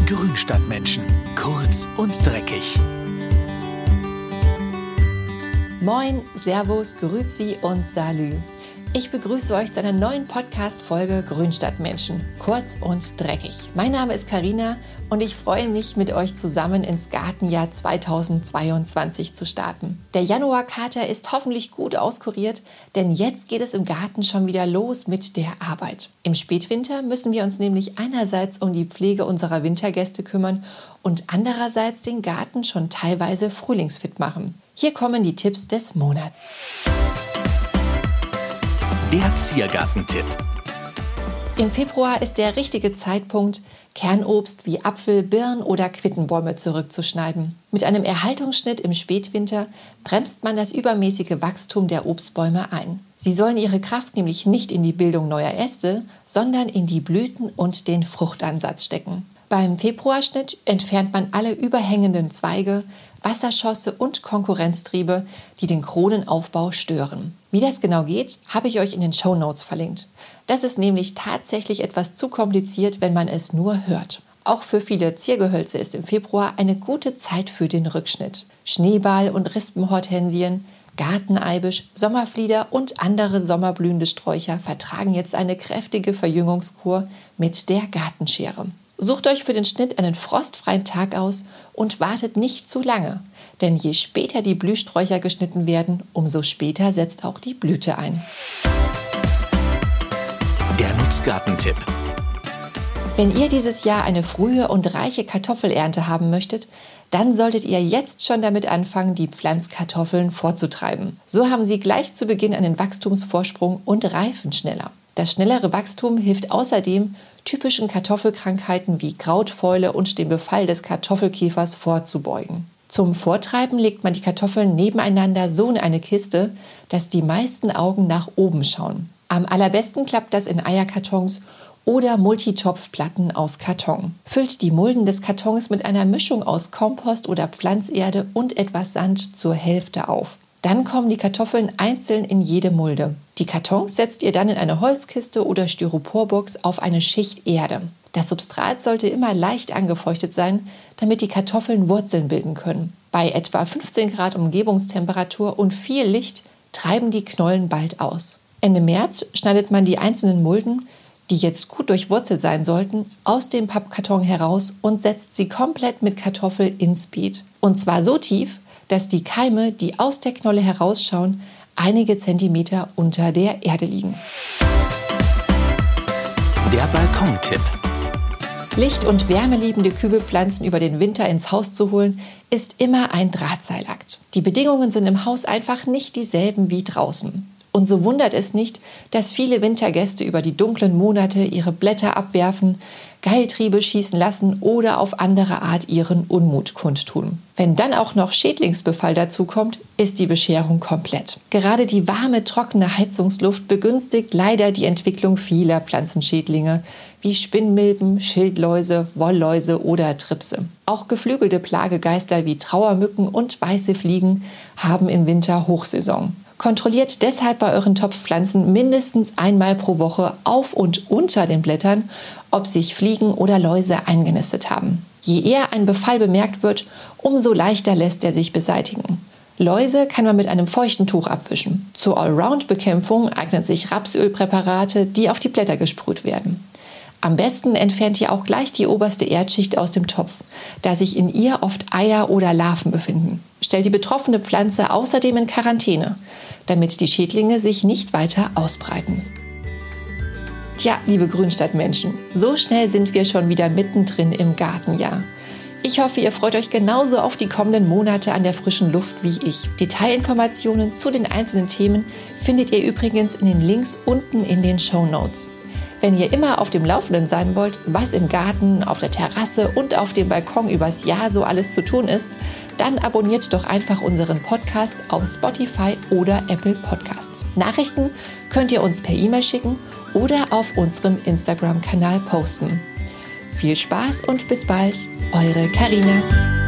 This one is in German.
Grünstadtmenschen. Kurz und dreckig. Moin, Servus, Grüezi und Salü. Ich begrüße euch zu einer neuen Podcast-Folge Grünstadtmenschen. Kurz und dreckig. Mein Name ist Carina und ich freue mich, mit euch zusammen ins Gartenjahr 2022 zu starten. Der Januarkater ist hoffentlich gut auskuriert, denn jetzt geht es im Garten schon wieder los mit der Arbeit. Im Spätwinter müssen wir uns nämlich einerseits um die Pflege unserer Wintergäste kümmern und andererseits den Garten schon teilweise frühlingsfit machen. Hier kommen die Tipps des Monats. Der Ziergartentipp. Im Februar ist der richtige Zeitpunkt, Kernobst wie Apfel, Birn oder Quittenbäume zurückzuschneiden. Mit einem Erhaltungsschnitt im Spätwinter bremst man das übermäßige Wachstum der Obstbäume ein. Sie sollen ihre Kraft nämlich nicht in die Bildung neuer Äste, sondern in die Blüten und den Fruchtansatz stecken. Beim Februarschnitt entfernt man alle überhängenden Zweige, Wasserschosse und Konkurrenztriebe, die den Kronenaufbau stören. Wie das genau geht, habe ich euch in den Shownotes verlinkt. Das ist nämlich tatsächlich etwas zu kompliziert, wenn man es nur hört. Auch für viele Ziergehölze ist im Februar eine gute Zeit für den Rückschnitt. Schneeball- und Rispenhortensien, Garteneibisch, Sommerflieder und andere sommerblühende Sträucher vertragen jetzt eine kräftige Verjüngungskur mit der Gartenschere. Sucht euch für den Schnitt einen frostfreien Tag aus und wartet nicht zu lange, denn je später die Blühsträucher geschnitten werden, umso später setzt auch die Blüte ein. Der Nutzgartentipp. Wenn ihr dieses Jahr eine frühe und reiche Kartoffelernte haben möchtet, dann solltet ihr jetzt schon damit anfangen, die Pflanzkartoffeln vorzutreiben. So haben sie gleich zu Beginn einen Wachstumsvorsprung und reifen schneller. Das schnellere Wachstum hilft außerdem, typischen Kartoffelkrankheiten wie Krautfäule und dem Befall des Kartoffelkäfers vorzubeugen. Zum Vortreiben legt man die Kartoffeln nebeneinander so in eine Kiste, dass die meisten Augen nach oben schauen. Am allerbesten klappt das in Eierkartons oder Multitopfplatten aus Karton. Füllt die Mulden des Kartons mit einer Mischung aus Kompost oder Pflanzerde und etwas Sand zur Hälfte auf. Dann kommen die Kartoffeln einzeln in jede Mulde. Die Kartons setzt ihr dann in eine Holzkiste oder Styroporbox auf eine Schicht Erde. Das Substrat sollte immer leicht angefeuchtet sein, damit die Kartoffeln Wurzeln bilden können. Bei etwa 15 Grad Umgebungstemperatur und viel Licht treiben die Knollen bald aus. Ende März schneidet man die einzelnen Mulden, die jetzt gut durchwurzelt sein sollten, aus dem Pappkarton heraus und setzt sie komplett mit Kartoffel ins Beet. Und zwar so tief, dass die Keime, die aus der Knolle herausschauen, einige Zentimeter unter der Erde liegen. Der Balkontipp. Licht- und wärmeliebende Kübelpflanzen über den Winter ins Haus zu holen, ist immer ein Drahtseilakt. Die Bedingungen sind im Haus einfach nicht dieselben wie draußen. Und so wundert es nicht, dass viele Wintergäste über die dunklen Monate ihre Blätter abwerfen, Geiltriebe schießen lassen oder auf andere Art ihren Unmut kundtun. Wenn dann auch noch Schädlingsbefall dazukommt, ist die Bescherung komplett. Gerade die warme, trockene Heizungsluft begünstigt leider die Entwicklung vieler Pflanzenschädlinge wie Spinnmilben, Schildläuse, Wollläuse oder Tripse. Auch geflügelte Plagegeister wie Trauermücken und weiße Fliegen haben im Winter Hochsaison. Kontrolliert deshalb bei euren Topfpflanzen mindestens einmal pro Woche auf und unter den Blättern, ob sich Fliegen oder Läuse eingenistet haben. Je eher ein Befall bemerkt wird, umso leichter lässt er sich beseitigen. Läuse kann man mit einem feuchten Tuch abwischen. Zur Allround-Bekämpfung eignen sich Rapsölpräparate, die auf die Blätter gesprüht werden. Am besten entfernt ihr auch gleich die oberste Erdschicht aus dem Topf, da sich in ihr oft Eier oder Larven befinden. Stellt die betroffene Pflanze außerdem in Quarantäne, damit die Schädlinge sich nicht weiter ausbreiten. Tja, liebe Grünstadtmenschen, so schnell sind wir schon wieder mittendrin im Gartenjahr. Ich hoffe, ihr freut euch genauso auf die kommenden Monate an der frischen Luft wie ich. Detailinformationen zu den einzelnen Themen findet ihr übrigens in den Links unten in den Shownotes. Wenn ihr immer auf dem Laufenden sein wollt, was im Garten, auf der Terrasse und auf dem Balkon übers Jahr so alles zu tun ist, dann abonniert doch einfach unseren Podcast auf Spotify oder Apple Podcasts. Nachrichten könnt ihr uns per E-Mail schicken oder auf unserem Instagram-Kanal posten. Viel Spaß und bis bald, eure Carina.